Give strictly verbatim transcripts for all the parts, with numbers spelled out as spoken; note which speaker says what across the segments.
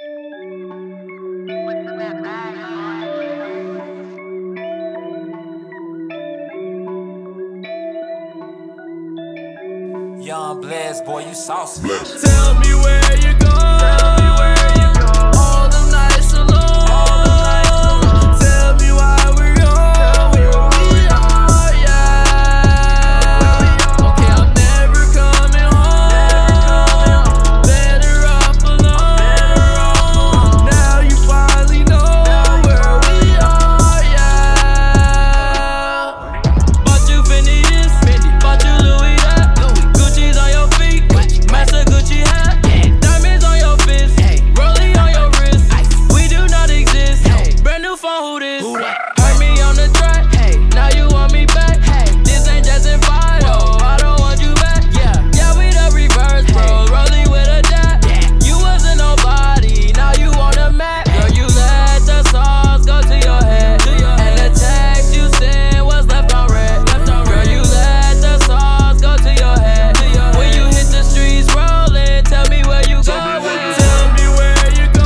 Speaker 1: Young Bless, boy, you saucy.
Speaker 2: Tell me where you go. Tell me where you go. All the nights alone. All the nights alone. Tell me why we're on. Where we are, yeah. Okay, I'm never coming home. Better off alone. Now you finally know where we are, yeah. Bought you Phineas, bought you Louis that. Gucci's on your feet, Master Gucci hat. Diamonds on your fist, rolling on your wrist. We do not exist. Brand new phone, who this? Heard me on the track, now you want me back. This ain't just in final, I don't want you back. Yeah, yeah, we the reverse, bro. Rolling with a dap. You wasn't nobody, now you on the map. Girl, you let the sauce go to your head, and the text you sent was left on red. Girl, you let the sauce go to your head. When you hit the streets rolling, tell me where you go. Tell me where you go.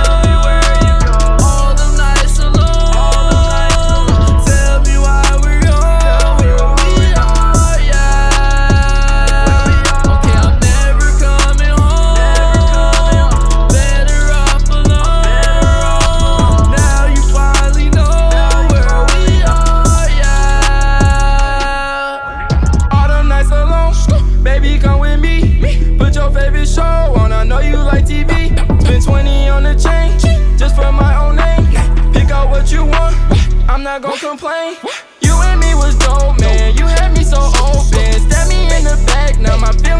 Speaker 2: All the nights alone. Tell me why we're on. Where we are, yeah. Okay, I'm never coming home. Better off alone. Now you finally know where we are, yeah. All the nights alone, baby, come with me. Put your favorite show on, I know you like T V. Spend twenty on the chain, just for my own name. Pick out what you want, I'm not gon' complain. You and me was dope, man, you had me so open. Stab me in the back, now my feelings